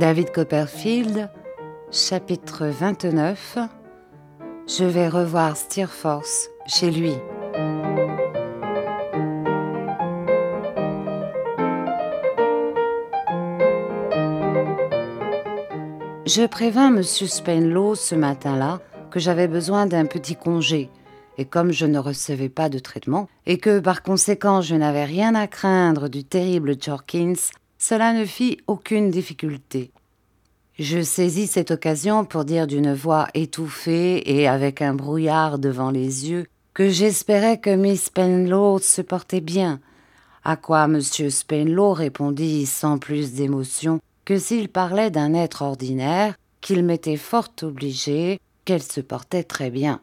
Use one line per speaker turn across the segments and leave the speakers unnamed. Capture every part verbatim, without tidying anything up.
David Copperfield, chapitre vingt-neuf. Je vais revoir Steerforth chez lui. Je prévins M. Spenlow ce matin-là que j'avais besoin d'un petit congé, et comme je ne recevais pas de traitement, et que par conséquent je n'avais rien à craindre du terrible Jorkins, cela ne fit aucune difficulté. Je saisis cette occasion pour dire d'une voix étouffée et avec un brouillard devant les yeux que j'espérais que Miss Spenlow se portait bien, à quoi M. Spenlow répondit sans plus d'émotion que s'il parlait d'un être ordinaire, qu'il m'était fort obligé, qu'elle se portait très bien.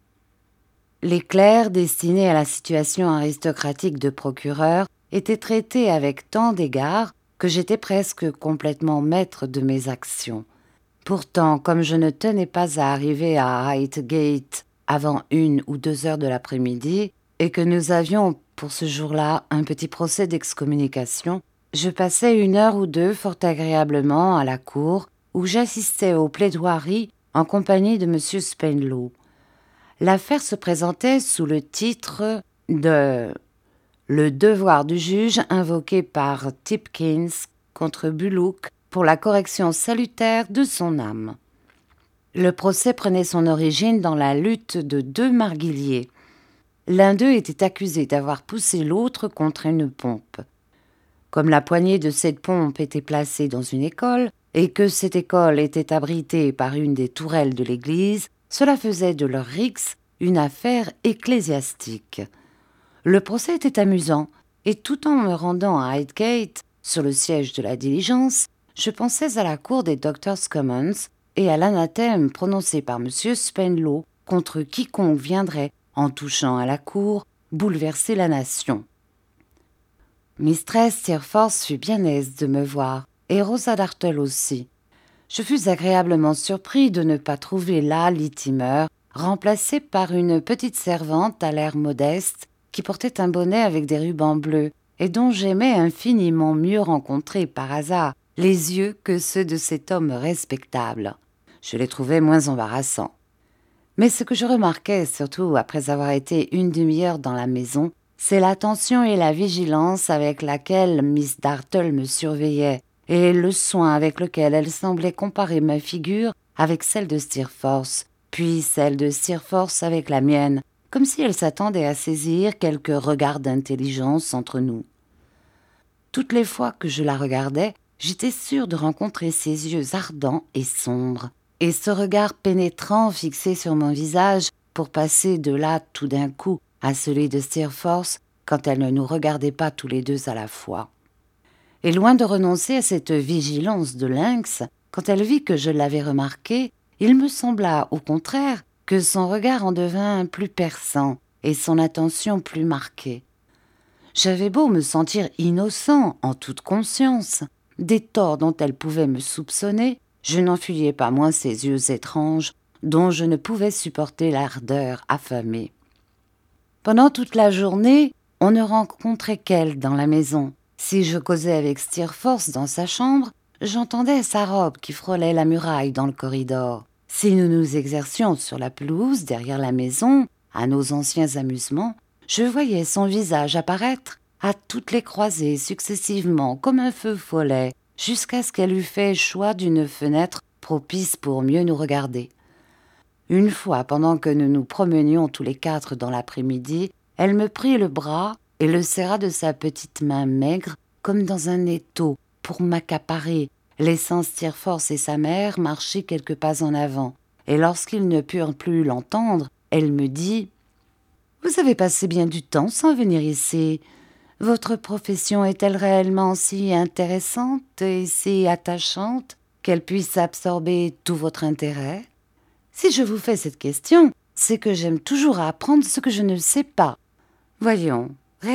Les clercs destinés à la situation aristocratique de procureur étaient traités avec tant d'égards que j'étais presque complètement maître de mes actions. Pourtant, comme je ne tenais pas à arriver à Highgate avant une ou deux heures de l'après-midi, et que nous avions pour ce jour-là un petit procès d'excommunication, je passais une heure ou deux fort agréablement à la cour, où j'assistais aux plaidoiries en compagnie de M. Spenlow. L'affaire se présentait sous le titre de « Le devoir du juge invoqué par Tipkins contre Bullock pour la correction salutaire de son âme ». Le procès prenait son origine dans la lutte de deux marguilliers. L'un d'eux était accusé d'avoir poussé l'autre contre une pompe. Comme la poignée de cette pompe était placée dans une école et que cette école était abritée par une des tourelles de l'église, cela faisait de leur rixe une affaire ecclésiastique. Le procès était amusant, et tout en me rendant à Highgate, sur le siège de la diligence, je pensais à la cour des Doctors' Commons et à l'anathème prononcé par M. Spenlow contre quiconque viendrait, en touchant à la cour, bouleverser la nation. Mistress Steerforth fut bien aise de me voir, et Rosa Dartle aussi. Je fus agréablement surpris de ne pas trouver là Littimer, remplacé par une petite servante à l'air modeste, qui portait un bonnet avec des rubans bleus, et dont j'aimais infiniment mieux rencontrer par hasard les yeux que ceux de cet homme respectable. Je les trouvais moins embarrassants. Mais ce que je remarquais, surtout après avoir été une demi-heure dans la maison, c'est l'attention et la vigilance avec laquelle Miss Dartle me surveillait, et le soin avec lequel elle semblait comparer ma figure avec celle de Steerforth, puis celle de Steerforth avec la mienne, comme si elle s'attendait à saisir quelque regard d'intelligence entre nous. Toutes les fois que je la regardais, j'étais sûre de rencontrer ses yeux ardents et sombres, et ce regard pénétrant fixé sur mon visage pour passer de là tout d'un coup à celui de Steerforth quand elle ne nous regardait pas tous les deux à la fois. Et loin de renoncer à cette vigilance de lynx, quand elle vit que je l'avais remarqué, il me sembla, au contraire, que son regard en devint plus perçant et son attention plus marquée. J'avais beau me sentir innocent en toute conscience des torts dont elle pouvait me soupçonner, je n'en fuyais pas moins ces yeux étranges dont je ne pouvais supporter l'ardeur affamée. Pendant toute la journée, on ne rencontrait qu'elle dans la maison. Si je causais avec Steerforth dans sa chambre, j'entendais sa robe qui frôlait la muraille dans le corridor. Si nous nous exercions sur la pelouse derrière la maison, à nos anciens amusements, je voyais son visage apparaître à toutes les croisées successivement comme un feu follet, jusqu'à ce qu'elle eût fait choix d'une fenêtre propice pour mieux nous regarder. Une fois, pendant que nous nous promenions tous les quatre dans l'après-midi, elle me prit le bras et le serra de sa petite main maigre comme dans un étau pour m'accaparer, laissant Steerforth et sa mère marcher quelques pas en avant. Et lorsqu'ils ne purent plus l'entendre, elle me dit « Vous avez passé bien du temps sans venir ici. Votre profession est-elle réellement si intéressante et si attachante qu'elle puisse absorber tout votre intérêt ? Si je vous fais cette question, c'est que j'aime toujours apprendre ce que je ne sais pas. Voyons, réellement ?»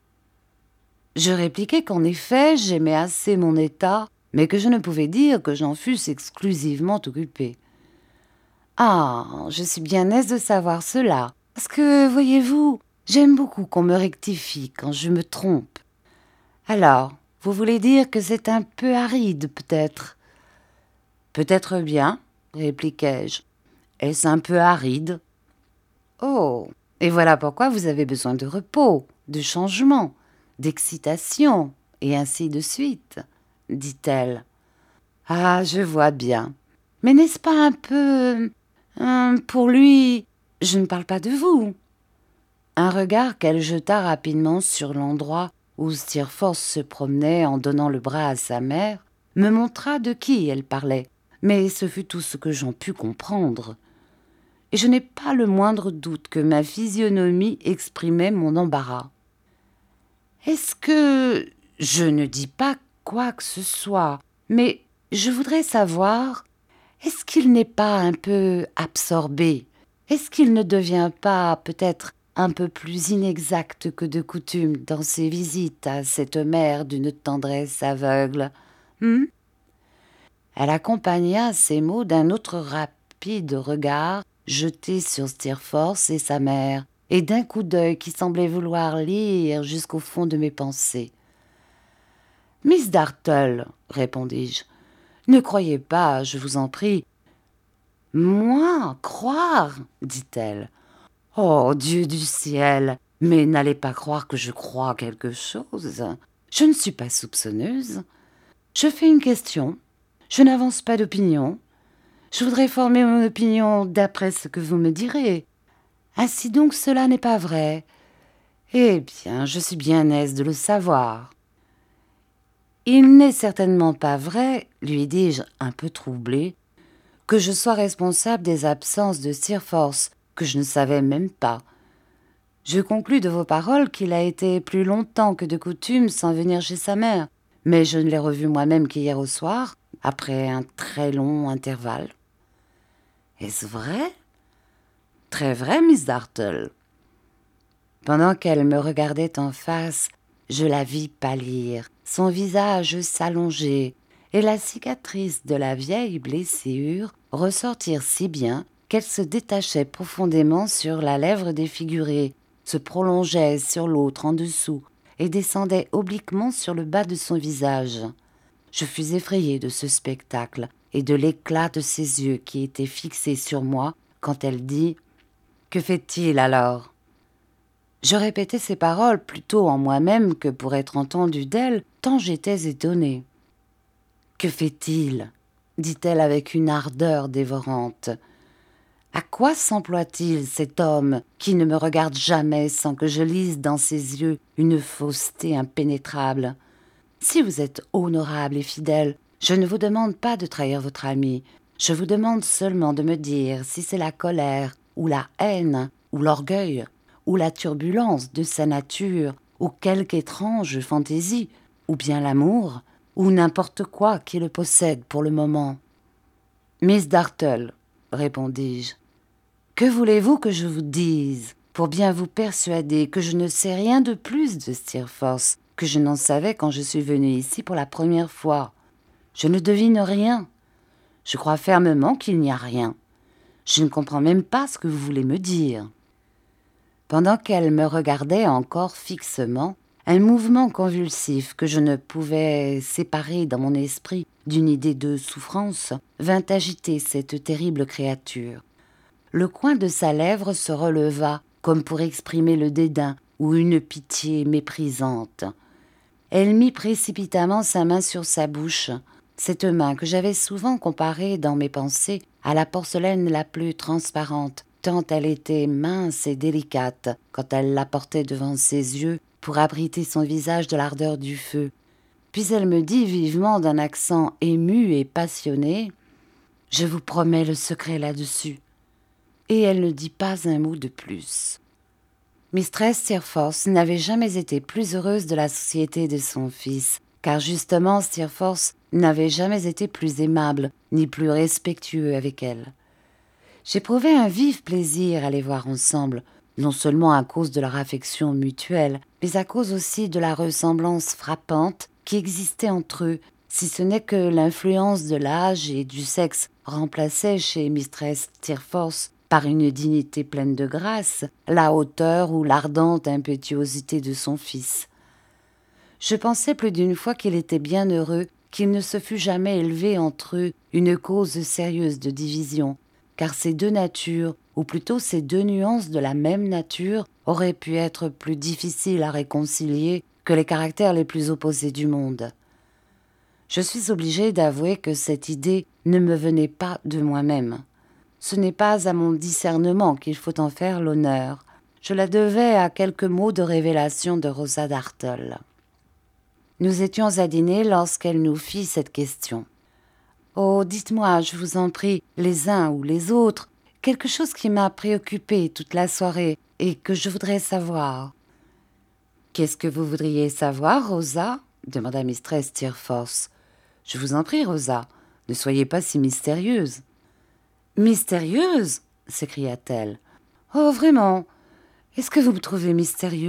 Je répliquai qu'en effet, j'aimais assez mon état, mais que je ne pouvais dire que j'en fusse exclusivement occupée. « Ah, je suis bien aise de savoir cela, parce que, voyez-vous, j'aime beaucoup qu'on me rectifie quand je me trompe. Alors, Vous voulez dire que c'est un peu aride, peut-être ?»« Peut-être bien, répliquai-je. Est-ce un peu aride ?»« Oh, et voilà pourquoi vous avez besoin de repos, de changement, d'excitation, et ainsi de suite, dit-elle. Ah, je vois bien. Mais n'est-ce pas un peu... Hum, pour lui, je ne parle pas de vous. » Un regard qu'elle jeta rapidement sur l'endroit où Steerforth se promenait en donnant le bras à sa mère me montra de qui elle parlait, mais ce fut tout ce que j'en pus comprendre. Et je n'ai pas le moindre doute que ma physionomie exprimait mon embarras. « Est-ce que... je ne dis pas quoi que ce soit, mais je voudrais savoir, est-ce qu'il n'est pas un peu absorbé? Est-ce qu'il ne devient pas peut-être un peu plus inexact que de coutume dans ses visites à cette mère d'une tendresse aveugle, hmm ?» Elle accompagna ces mots d'un autre rapide regard jeté sur Steerforth et sa mère, et d'un coup d'œil qui semblait vouloir lire jusqu'au fond de mes pensées. « Miss Dartle, répondis-je, ne croyez pas, je vous en prie. »« Moi, croire, dit-elle. Oh, Dieu du ciel, mais n'allez pas croire que je crois quelque chose. Je ne suis pas soupçonneuse. Je fais une question. Je n'avance pas d'opinion. Je voudrais former mon opinion d'après ce que vous me direz. Ainsi donc cela n'est pas vrai. Eh bien, je suis bien aise de le savoir. Il n'est certainement pas vrai, lui dis-je un peu troublé, que je sois responsable des absences de Steerforth, que je ne savais même pas. Je conclus de vos paroles qu'il a été plus longtemps que de coutume sans venir chez sa mère, mais je ne l'ai revu moi-même qu'hier au soir, après un très long intervalle. Est-ce vrai? Très vrai, Miss Dartle. Pendant qu'elle me regardait en face, je la vis pâlir, son visage s'allonger, et la cicatrice de la vieille blessure ressortir si bien qu'elle se détachait profondément sur la lèvre défigurée, se prolongeait sur l'autre en dessous et descendait obliquement sur le bas de son visage. Je fus effrayée de ce spectacle et de l'éclat de ses yeux qui étaient fixés sur moi quand elle dit « Que fait-il alors ?» Je répétais ces paroles plutôt en moi-même que pour être entendue d'elle, tant j'étais étonnée. « Que fait-il » dit-elle avec une ardeur dévorante. « À quoi s'emploie-t-il cet homme qui ne me regarde jamais sans que je lise dans ses yeux une fausseté impénétrable ? Si vous êtes honorable et fidèle, je ne vous demande pas de trahir votre ami. Je vous demande seulement de me dire si c'est la colère, ou la haine, ou l'orgueil, ou la turbulence de sa nature, ou quelque étrange fantaisie, ou bien l'amour, ou n'importe quoi qui le possède pour le moment. »« Miss Dartle, répondis-je, que voulez-vous que je vous dise pour bien vous persuader que je ne sais rien de plus de Steerforth que je n'en savais quand je suis venue ici pour la première fois. Je ne devine rien. Je crois fermement qu'il n'y a rien. Je ne comprends même pas ce que vous voulez me dire. » Pendant qu'elle me regardait encore fixement, un mouvement convulsif que je ne pouvais séparer dans mon esprit d'une idée de souffrance vint agiter cette terrible créature. Le coin de sa lèvre se releva comme pour exprimer le dédain ou une pitié méprisante. Elle mit précipitamment sa main sur sa bouche, cette main que j'avais souvent comparée dans mes pensées à la porcelaine la plus transparente, tant elle était mince et délicate quand elle la portait devant ses yeux pour abriter son visage de l'ardeur du feu. Puis elle me dit vivement d'un accent ému et passionné « Je vous promets le secret là-dessus. » Et elle ne dit pas un mot de plus. Mistress Steerforth n'avait jamais été plus heureuse de la société de son fils, car justement Steerforth n'avait jamais été plus aimable ni plus respectueux avec elle. J'éprouvais un vif plaisir à les voir ensemble, non seulement à cause de leur affection mutuelle, mais à cause aussi de la ressemblance frappante qui existait entre eux, si ce n'est que l'influence de l'âge et du sexe remplaçait chez Mistress Steerforth par une dignité pleine de grâce, la hauteur ou l'ardente impétuosité de son fils. Je pensais plus d'une fois qu'il était bien heureux qu'il ne se fût jamais élevé entre eux une cause sérieuse de division, car ces deux natures, ou plutôt ces deux nuances de la même nature, auraient pu être plus difficiles à réconcilier que les caractères les plus opposés du monde. Je suis obligée d'avouer que cette idée ne me venait pas de moi-même. Ce n'est pas à mon discernement qu'il faut en faire l'honneur. Je la devais à quelques mots de révélation de Rosa Dartle. Nous étions à dîner lorsqu'elle nous fit cette question. « Oh, dites-moi, je vous en prie, les uns ou les autres, quelque chose qui m'a préoccupée toute la soirée et que je voudrais savoir. »« Qu'est-ce que vous voudriez savoir, Rosa ?» demanda mistress Steerforth. « Je vous en prie, Rosa, ne soyez pas si mystérieuse. »« Mystérieuse ?» s'écria-t-elle. « Oh, vraiment, est-ce que vous me trouvez mystérieuse ?»«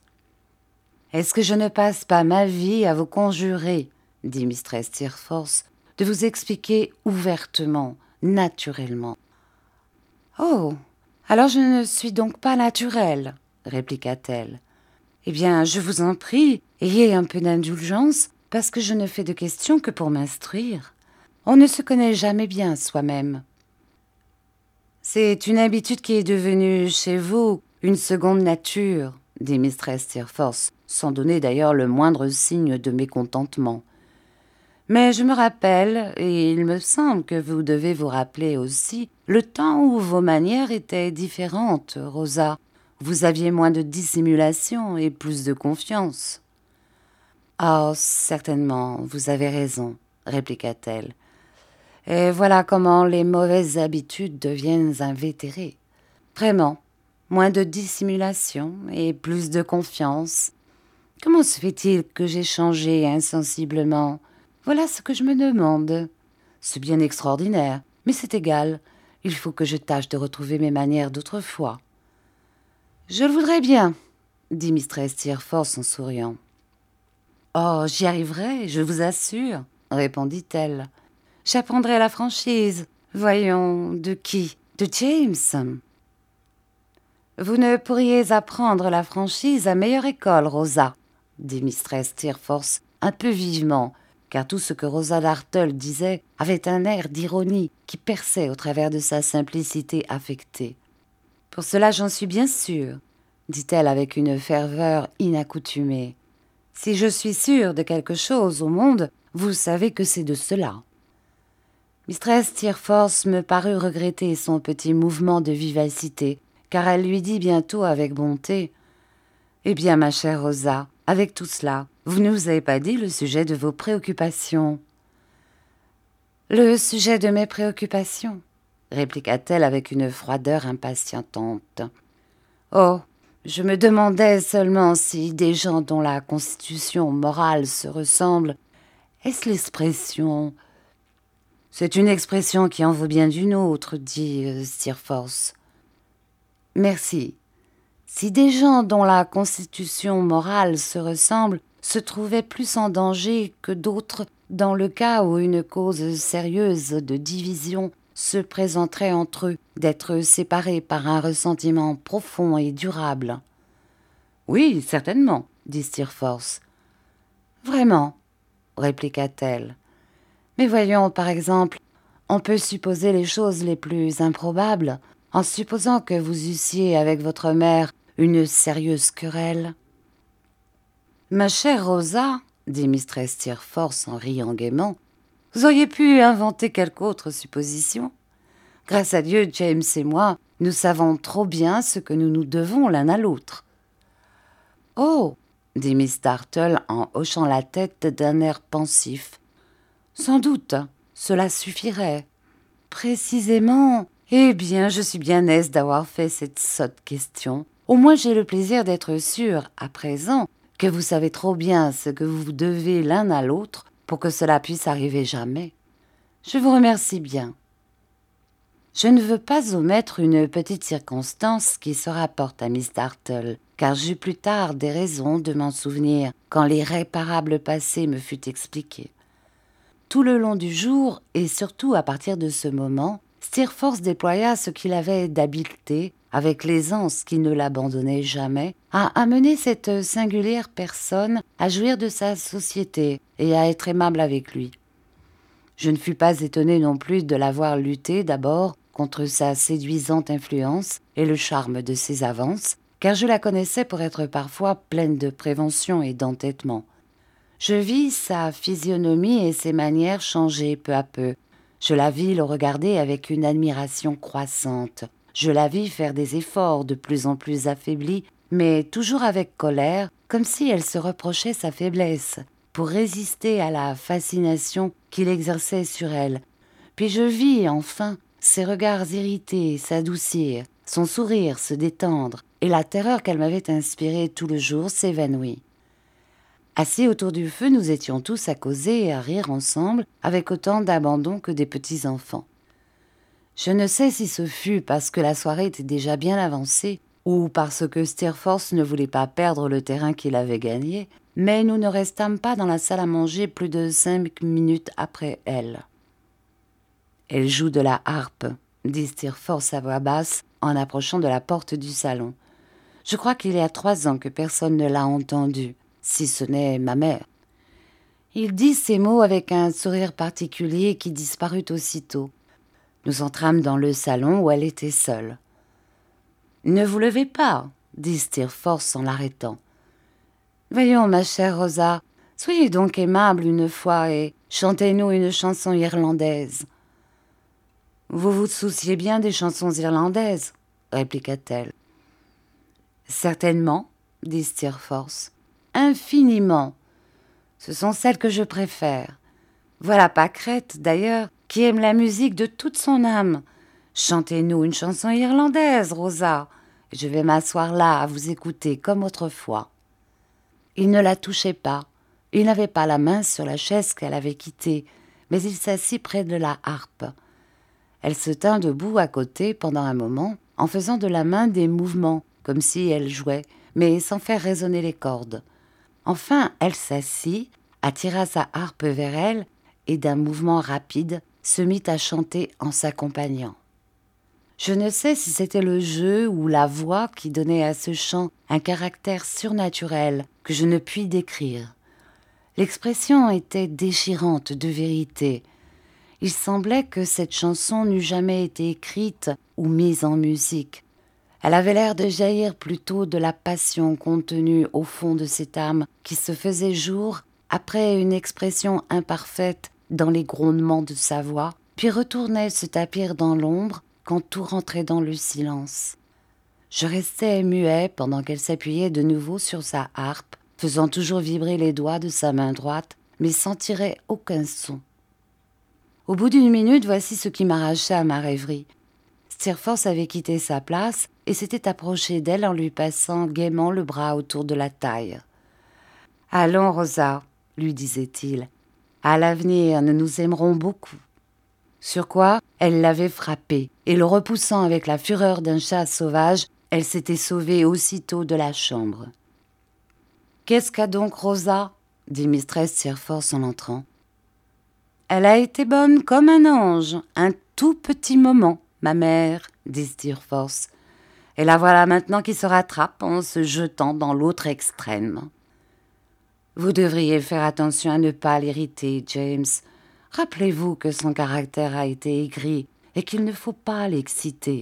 Est-ce que je ne passe pas ma vie à vous conjurer, dit mistress Steerforth, de vous expliquer ouvertement, naturellement. »« Oh, alors je ne suis donc pas naturelle, répliqua-t-elle. Eh bien, je vous en prie, ayez un peu d'indulgence, parce que je ne fais de questions que pour m'instruire. On ne se connaît jamais bien soi-même. C'est une habitude qui est devenue chez vous une seconde nature, dit mistress Steerforth, sans donner d'ailleurs le moindre signe de mécontentement. Mais je me rappelle, et il me semble que vous devez vous rappeler aussi, le temps où vos manières étaient différentes, Rosa. Vous aviez moins de dissimulation et plus de confiance. « Oh, certainement, vous avez raison, » répliqua-t-elle. « Et voilà comment les mauvaises habitudes deviennent invétérées. Vraiment, moins de dissimulation et plus de confiance. Comment se fait-il que j'ai changé insensiblement ? Voilà ce que je me demande. C'est bien extraordinaire, mais c'est égal. Il faut que je tâche de retrouver mes manières d'autrefois. »« Je le voudrais bien, » dit mistress Steerforth en souriant. « Oh, j'y arriverai, je vous assure, » répondit-elle. « J'apprendrai la franchise. Voyons, de qui ? De James. »« Vous ne pourriez apprendre la franchise à meilleure école, Rosa, » dit mistress Steerforth un peu vivement, car tout ce que Rosa Dartle disait avait un air d'ironie qui perçait au travers de sa simplicité affectée. « Pour cela, j'en suis bien sûre, » dit-elle avec une ferveur inaccoutumée. « Si je suis sûre de quelque chose au monde, vous savez que c'est de cela. » Mistress Steerforth me parut regretter son petit mouvement de vivacité, car elle lui dit bientôt avec bonté « Eh bien, ma chère Rosa, avec tout cela, vous ne nous avez pas dit le sujet de vos préoccupations. »« Le sujet de mes préoccupations ?» répliqua-t-elle avec une froideur impatientante. « Oh, je me demandais seulement si des gens dont la constitution morale se ressemble, est-ce l'expression... » « C'est une expression qui en vaut bien d'une autre, » dit euh, Steerforth. « Merci. Si des gens dont la constitution morale se ressemble se trouvaient plus en danger que d'autres dans le cas où une cause sérieuse de division se présenterait entre eux, d'être séparés par un ressentiment profond et durable. »« Oui, certainement, » dit Steerforth. « Vraiment, » répliqua-t-elle. « Mais voyons, par exemple, on peut supposer les choses les plus improbables, en supposant que vous eussiez avec votre mère une sérieuse querelle. »« Ma chère Rosa, » dit mistress Steerforth en riant gaiement, « vous auriez pu inventer quelque autre supposition. Grâce à Dieu, James et moi, nous savons trop bien ce que nous nous devons l'un à l'autre. »« Oh !» dit miss Dartle en hochant la tête d'un air pensif. « Sans doute, cela suffirait. Précisément, eh bien, je suis bien aise d'avoir fait cette sotte question. Au moins, j'ai le plaisir d'être sûre, à présent, que vous savez trop bien ce que vous devez l'un à l'autre pour que cela puisse arriver jamais. Je vous remercie bien. Je ne veux pas omettre une petite circonstance qui se rapporte à miss Dartle, car j'eus plus tard des raisons de m'en souvenir quand l'irréparable passé me fut expliqué. Tout le long du jour, et surtout à partir de ce moment, Steerforth déploya ce qu'il avait d'habileté avec l'aisance qui ne l'abandonnait jamais, a amené cette singulière personne à jouir de sa société et à être aimable avec lui. Je ne fus pas étonnée non plus de la voir lutter d'abord contre sa séduisante influence et le charme de ses avances, car je la connaissais pour être parfois pleine de prévention et d'entêtement. Je vis sa physionomie et ses manières changer peu à peu. Je la vis le regarder avec une admiration croissante. Je la vis faire des efforts de plus en plus affaiblis, mais toujours avec colère, comme si elle se reprochait sa faiblesse, pour résister à la fascination qu'il exerçait sur elle. Puis je vis, enfin, ses regards irrités s'adoucir, son sourire se détendre, et la terreur qu'elle m'avait inspirée tout le jour s'évanouit. Assis autour du feu, nous étions tous à causer et à rire ensemble, avec autant d'abandon que des petits-enfants. Je ne sais si ce fut parce que la soirée était déjà bien avancée, ou parce que Steerforth ne voulait pas perdre le terrain qu'il avait gagné, mais nous ne restâmes pas dans la salle à manger plus de cinq minutes après elle. « Elle joue de la harpe », dit Steerforth à voix basse en approchant de la porte du salon. « Je crois qu'il y a trois ans que personne ne l'a entendue, si ce n'est ma mère. » Il dit ces mots avec un sourire particulier qui disparut aussitôt. Nous entrâmes dans le salon où elle était seule. « Ne vous levez pas, » dit Steerforth en l'arrêtant. « Voyons, ma chère Rosa, soyez donc aimable une fois et chantez-nous une chanson irlandaise. »« Vous vous souciez bien des chansons irlandaises, » répliqua-t-elle. « Certainement, » dit Steerforth. « Infiniment. Ce sont celles que je préfère. Voilà Pâquerette, d'ailleurs, qui aime la musique de toute son âme. Chantez-nous une chanson irlandaise, Rosa. Je vais m'asseoir là à vous écouter comme autrefois. » Il ne la touchait pas. Il n'avait pas la main sur la chaise qu'elle avait quittée, mais il s'assit près de la harpe. Elle se tint debout à côté pendant un moment, en faisant de la main des mouvements, comme si elle jouait, mais sans faire résonner les cordes. Enfin, elle s'assit, attira sa harpe vers elle, et d'un mouvement rapide, se mit à chanter en s'accompagnant. Je ne sais si c'était le jeu ou la voix qui donnait à ce chant un caractère surnaturel que je ne puis décrire. L'expression était déchirante de vérité. Il semblait que cette chanson n'eût jamais été écrite ou mise en musique. Elle avait l'air de jaillir plutôt de la passion contenue au fond de cette âme qui se faisait jour après une expression imparfaite dans les grondements de sa voix, puis retournait se tapir dans l'ombre quand tout rentrait dans le silence. Je restais muet pendant qu'elle s'appuyait de nouveau sur sa harpe, faisant toujours vibrer les doigts de sa main droite, mais sans tirer aucun son. Au bout d'une minute, voici ce qui m'arracha à ma rêverie. Steerforth avait quitté sa place et s'était approché d'elle en lui passant gaiement le bras autour de la taille. « Allons, Rosa, » lui disait-il, « à l'avenir, nous nous aimerons beaucoup. » Sur quoi elle l'avait frappé, et le repoussant avec la fureur d'un chat sauvage, elle s'était sauvée aussitôt de la chambre. « Qu'est-ce qu'a donc Rosa ?» dit mistress Steerforth en entrant. « Elle a été bonne comme un ange, un tout petit moment, ma mère, » dit Steerforth. « Et la voilà maintenant qui se rattrape en se jetant dans l'autre extrême. » Vous devriez faire attention à ne pas l'irriter, James. Rappelez-vous que son caractère a été aigri et qu'il ne faut pas l'exciter.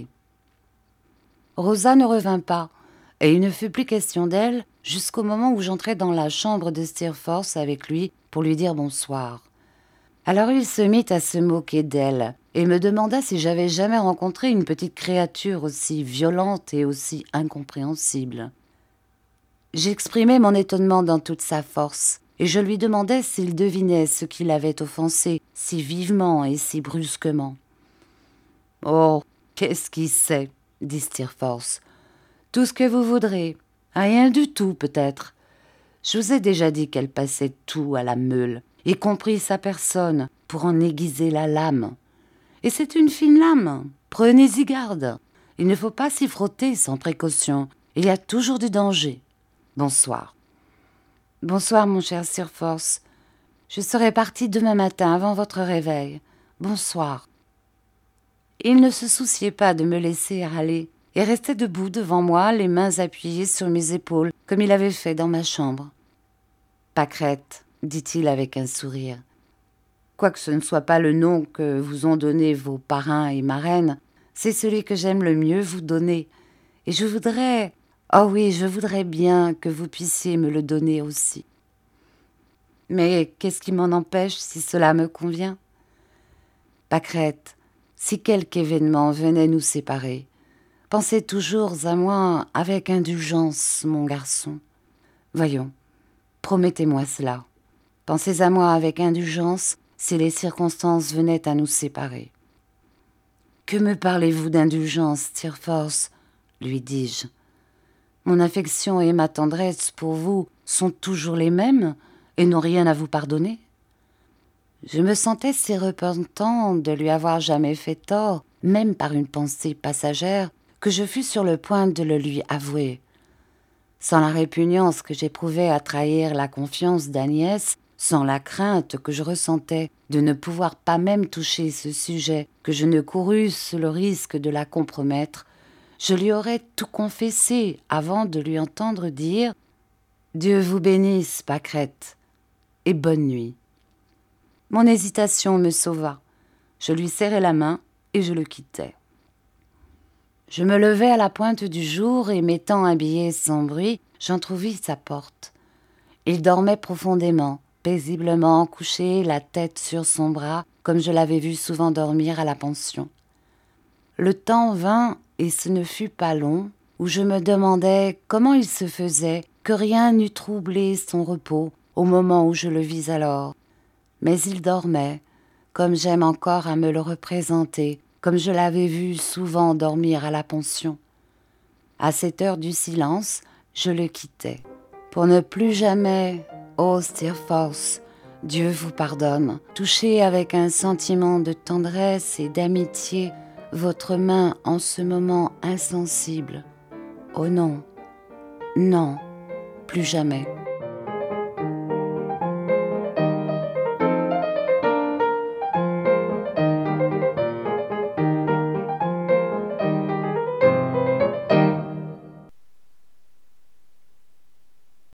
Rosa ne revint pas, et il ne fut plus question d'elle jusqu'au moment où j'entrai dans la chambre de Steerforth avec lui pour lui dire bonsoir. Alors il se mit à se moquer d'elle et me demanda si j'avais jamais rencontré une petite créature aussi violente et aussi incompréhensible. J'exprimai mon étonnement dans toute sa force, et je lui demandai s'il devinait ce qui l'avait offensé si vivement et si brusquement. « Oh, qu'est-ce qui sait ?» dit Steerforth. « Tout ce que vous voudrez. Rien du tout, peut-être. Je vous ai déjà dit qu'elle passait tout à la meule, y compris sa personne, pour en aiguiser la lame. Et c'est une fine lame. Prenez-y garde. Il ne faut pas s'y frotter sans précaution. Il y a toujours du danger. Bonsoir. » « Bonsoir, mon cher Steerforth. Je serai partie demain matin avant votre réveil. Bonsoir. » Il ne se souciait pas de me laisser aller, et restait debout devant moi, les mains appuyées sur mes épaules, comme il avait fait dans ma chambre. « Pâquerette », dit-il avec un sourire. « Quoique ce ne soit pas le nom que vous ont donné vos parrains et marraines, c'est celui que j'aime le mieux vous donner. Et je voudrais, oh oui, je voudrais bien que vous puissiez me le donner aussi. Mais qu'est-ce qui m'en empêche si cela me convient ? Pâquerette, si quelque événement venait nous séparer, pensez toujours à moi avec indulgence, mon garçon. Voyons, promettez-moi cela. Pensez à moi avec indulgence si les circonstances venaient à nous séparer. »« Que me parlez-vous d'indulgence, Steerforth ?» lui dis-je. « Mon affection et ma tendresse pour vous sont toujours les mêmes et n'ont rien à vous pardonner. » Je me sentais si repentant de lui avoir jamais fait tort, même par une pensée passagère, que je fus sur le point de le lui avouer. Sans la répugnance que j'éprouvais à trahir la confiance d'Agnès, sans la crainte que je ressentais de ne pouvoir pas même toucher ce sujet, que je ne courusse le risque de la compromettre, je lui aurais tout confessé avant de lui entendre dire « Dieu vous bénisse, Pâquerette, et bonne nuit. » Mon hésitation me sauva. Je lui serrai la main et je le quittai. Je me levai à la pointe du jour et, m'étant habillée sans bruit, j'entrouvris sa porte. Il dormait profondément, paisiblement couché, la tête sur son bras, comme je l'avais vu souvent dormir à la pension. Le temps vint, et ce ne fut pas long, où je me demandais comment il se faisait que rien n'eût troublé son repos au moment où je le vis alors. Mais il dormait, comme j'aime encore à me le représenter, comme je l'avais vu souvent dormir à la pension. À cette heure du silence, je le quittai. Pour ne plus jamais, ô Steerforth, Dieu vous pardonne, toucher avec un sentiment de tendresse et d'amitié votre main en ce moment insensible. Oh non, non, plus jamais.